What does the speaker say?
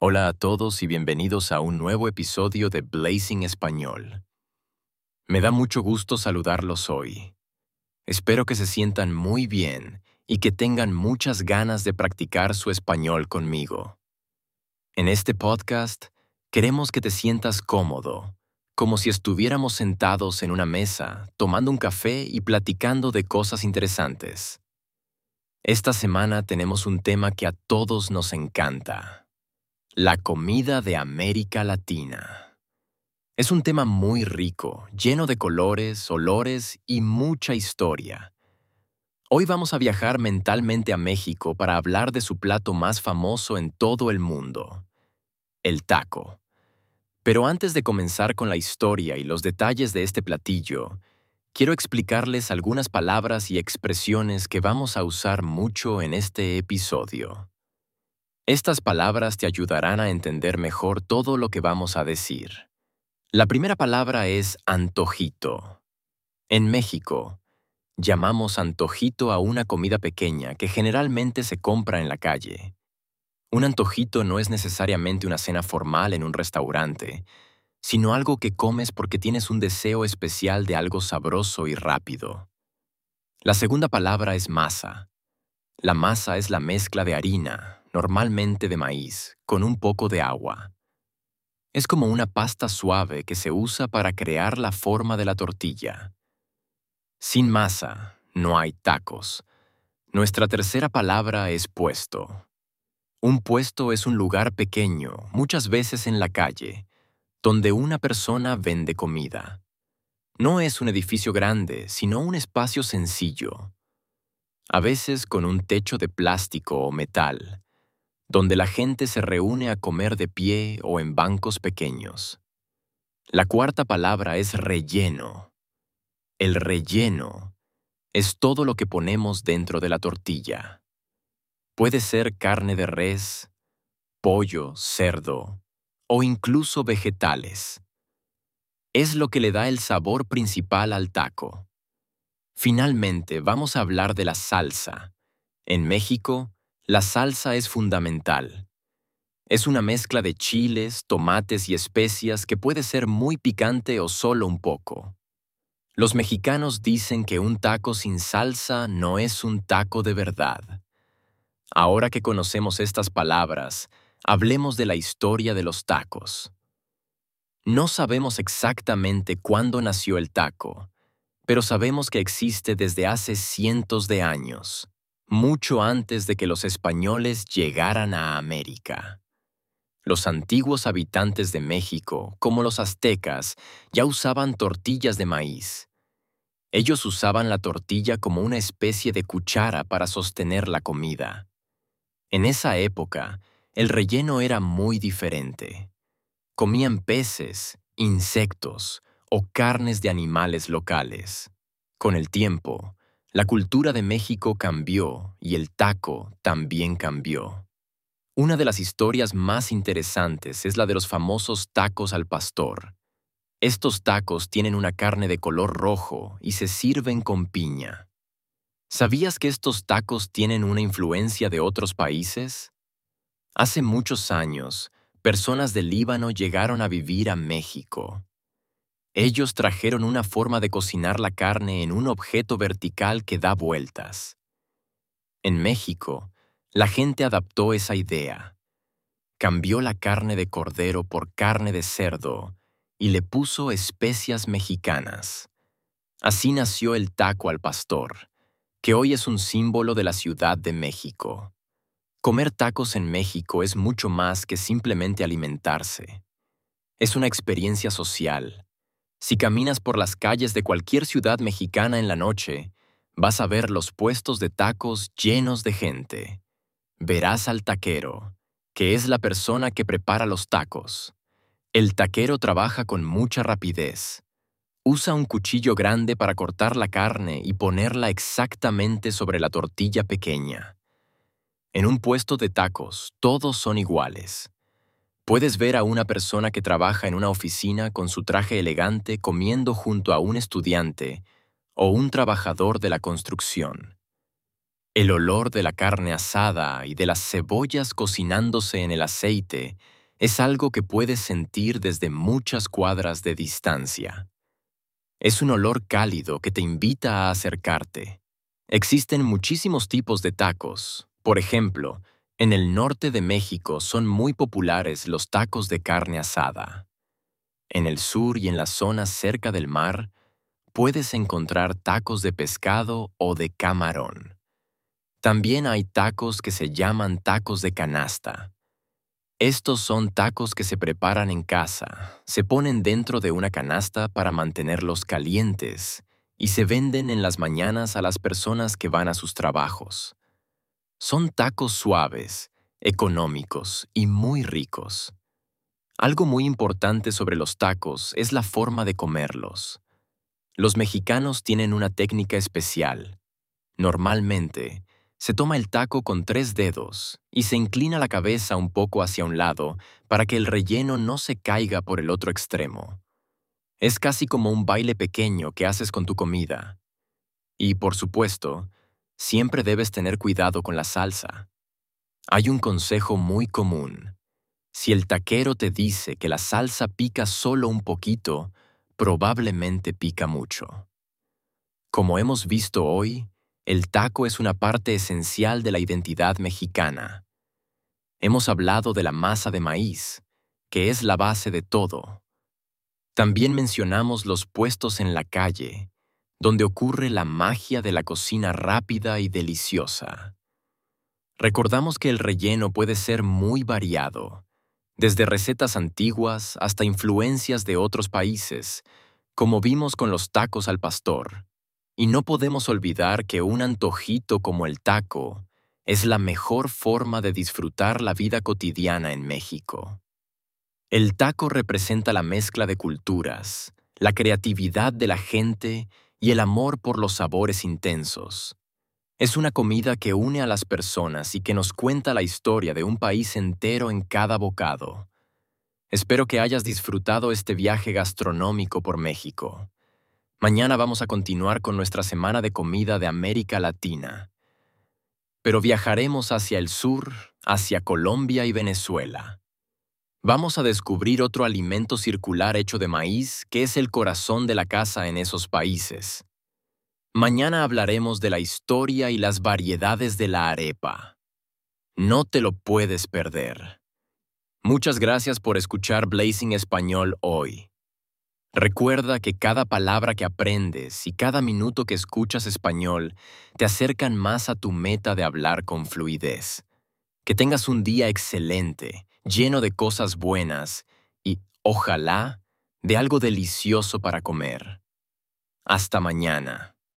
Hola a todos y bienvenidos a un nuevo episodio de Blazing Español. Me da mucho gusto saludarlos hoy. Espero que se sientan muy bien y que tengan muchas ganas de practicar su español conmigo. En este podcast, queremos que te sientas cómodo, como si estuviéramos sentados en una mesa, tomando un café y platicando de cosas interesantes. Esta semana tenemos un tema que a todos nos encanta: la comida de América Latina. Es un tema muy rico, lleno de colores, olores y mucha historia. Hoy vamos a viajar mentalmente a México para hablar de su plato más famoso en todo el mundo, el taco. Pero antes de comenzar con la historia y los detalles de este platillo, quiero explicarles algunas palabras y expresiones que vamos a usar mucho en este episodio. Estas palabras te ayudarán a entender mejor todo lo que vamos a decir. La primera palabra es antojito. En México, llamamos antojito a una comida pequeña que generalmente se compra en la calle. Un antojito no es necesariamente una cena formal en un restaurante, sino algo que comes porque tienes un deseo especial de algo sabroso y rápido. La segunda palabra es masa. La masa es la mezcla de harina, normalmente de maíz, con un poco de agua. Es como una pasta suave que se usa para crear la forma de la tortilla. Sin masa, no hay tacos. Nuestra tercera palabra es puesto. Un puesto es un lugar pequeño, muchas veces en la calle, donde una persona vende comida. No es un edificio grande, sino un espacio sencillo, a veces con un techo de plástico o metal, donde la gente se reúne a comer de pie o en bancos pequeños. La cuarta palabra es relleno. El relleno es todo lo que ponemos dentro de la tortilla. Puede ser carne de res, pollo, cerdo o incluso vegetales. Es lo que le da el sabor principal al taco. Finalmente, vamos a hablar de la salsa. En México, la salsa es fundamental. Es una mezcla de chiles, tomates y especias que puede ser muy picante o solo un poco. Los mexicanos dicen que un taco sin salsa no es un taco de verdad. Ahora que conocemos estas palabras, hablemos de la historia de los tacos. No sabemos exactamente cuándo nació el taco, pero sabemos que existe desde hace cientos de años, mucho antes de que los españoles llegaran a América. Los antiguos habitantes de México, como los aztecas, ya usaban tortillas de maíz. Ellos usaban la tortilla como una especie de cuchara para sostener la comida. En esa época, el relleno era muy diferente. Comían peces, insectos o carnes de animales locales. Con el tiempo, la cultura de México cambió y el taco también cambió. Una de las historias más interesantes es la de los famosos tacos al pastor. Estos tacos tienen una carne de color rojo y se sirven con piña. ¿Sabías que estos tacos tienen una influencia de otros países? Hace muchos años, personas del Líbano llegaron a vivir a México. Ellos trajeron una forma de cocinar la carne en un objeto vertical que da vueltas. En México, la gente adaptó esa idea. Cambió la carne de cordero por carne de cerdo y le puso especias mexicanas. Así nació el taco al pastor, que hoy es un símbolo de la Ciudad de México. Comer tacos en México es mucho más que simplemente alimentarse. Es una experiencia social. Si caminas por las calles de cualquier ciudad mexicana en la noche, vas a ver los puestos de tacos llenos de gente. Verás al taquero, que es la persona que prepara los tacos. El taquero trabaja con mucha rapidez. Usa un cuchillo grande para cortar la carne y ponerla exactamente sobre la tortilla pequeña. En un puesto de tacos, todos son iguales. Puedes ver a una persona que trabaja en una oficina con su traje elegante comiendo junto a un estudiante o un trabajador de la construcción. El olor de la carne asada y de las cebollas cocinándose en el aceite Es algo que puedes sentir desde muchas cuadras de distancia. Es un olor cálido que te invita a acercarte. Existen muchísimos tipos de tacos. Por ejemplo, en el norte de México son muy populares los tacos de carne asada. En el sur y en las zonas cerca del mar, puedes encontrar tacos de pescado o de camarón. También hay tacos que se llaman tacos de canasta. Estos son tacos que se preparan en casa, se ponen dentro de una canasta para mantenerlos calientes y se venden en las mañanas a las personas que van a sus trabajos. Son tacos suaves, económicos y muy ricos. Algo muy importante sobre los tacos es la forma de comerlos. Los mexicanos tienen una técnica especial. Normalmente, se toma el taco con 3 dedos y se inclina la cabeza un poco hacia un lado para que el relleno no se caiga por el otro extremo. Es casi como un baile pequeño que haces con tu comida. Y, por supuesto, siempre debes tener cuidado con la salsa. Hay un consejo muy común. Si el taquero te dice que la salsa pica solo un poquito, probablemente pica mucho. Como hemos visto hoy, el taco es una parte esencial de la identidad mexicana. Hemos hablado de la masa de maíz, que es la base de todo. También mencionamos los puestos en la calle, donde ocurre la magia de la cocina rápida y deliciosa. Recordamos que el relleno puede ser muy variado, desde recetas antiguas hasta influencias de otros países, como vimos con los tacos al pastor. Y no podemos olvidar que un antojito como el taco es la mejor forma de disfrutar la vida cotidiana en México. El taco representa la mezcla de culturas, la creatividad de la gente y el amor por los sabores intensos. Es una comida que une a las personas y que nos cuenta la historia de un país entero en cada bocado. Espero que hayas disfrutado este viaje gastronómico por México. Mañana vamos a continuar con nuestra semana de comida de América Latina. Pero viajaremos hacia el sur, hacia Colombia y Venezuela. Vamos a descubrir otro alimento circular hecho de maíz que es el corazón de la casa en esos países. Mañana hablaremos de la historia y las variedades de la arepa. No te lo puedes perder. Muchas gracias por escuchar Blazing Español hoy. Recuerda que cada palabra que aprendes y cada minuto que escuchas español te acercan más a tu meta de hablar con fluidez. Que tengas un día excelente, lleno de cosas buenas y, ojalá, de algo delicioso para comer. Hasta mañana.